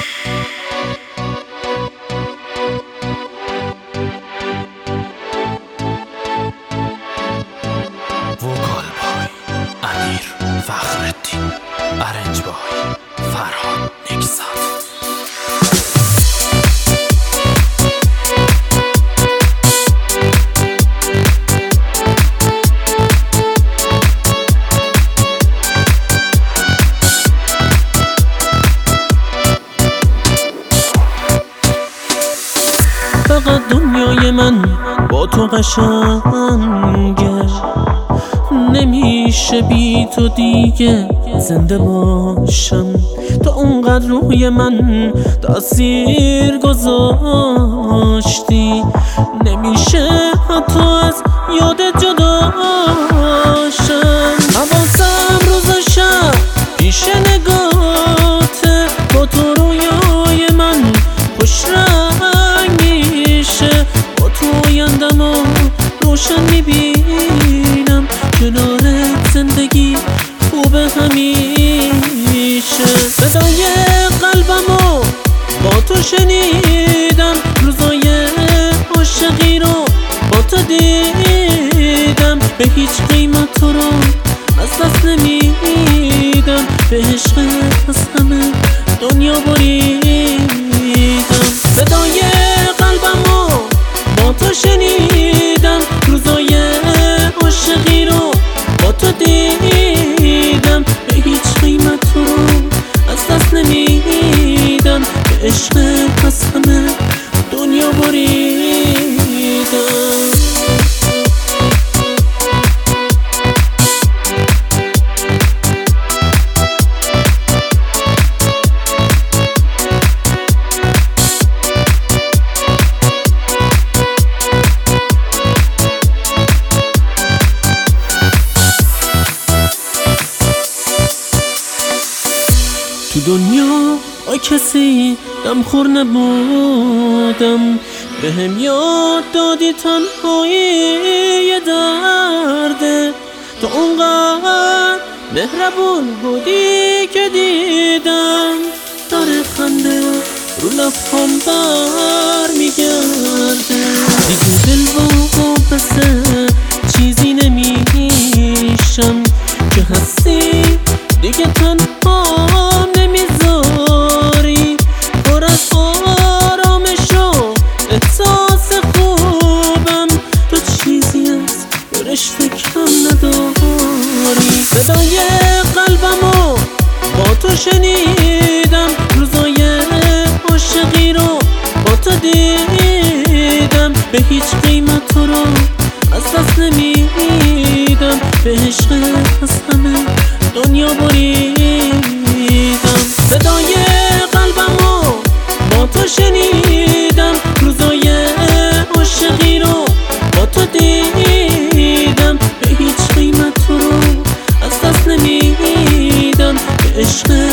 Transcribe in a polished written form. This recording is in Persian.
وکال بای امیر فخرالدین، ارنج بای فرهاد نکسات. فقط دنیای من با تو قشنگه، نمیشه بی تو دیگه زنده باشم. تا اونقدر روی من تأثیر گذاشتی، نمیشه حتی از یادت جدا شم. حواسم روز و شب پیش نگاته، با تو رویای من خوش رنگ میشه. با تو آیندم و روشن میبینم، کنارت زندگی خوبه همیشه. صدای قلبمو با تو شنیدم، روزای عاشقی رو با تو دیدم. به هیچ قیمت تو رو از دست نمیدم، به عشق از همه دنیا بریدم. صدای قلبمو با تو شنیدم، روزای عاشقی رو با تو دیدم. به هیچ قیمت تو رو از دست نمیدم، به عشق از همه دنیا بریدم. تو دنیا با کسی دمخور نبودم، به هم یاد دادی تنهایی یه درده. تو اونقدر مهربون بودی که دیدم داره خنده رو لبهام بر میگرده. دیگه دل وابسته چیزی نمیشم که هستی، دیگه تنها نمیذاری. پر از آرامش و احساس خوبم، تو چیزی از رشته کم نداری. صدای قلبمو با تو شنیدم، روزای عاشقی رو با تو دیدم. به هیچ قیمت تو رو از دست نمیدم، به عشق از همه دنیا بریدم. صدای قلبمو با تو شنیدم، روزای عاشقی رو با تو دیدم. به هیچ قیمت تو رو از دست نمیدم، به عشق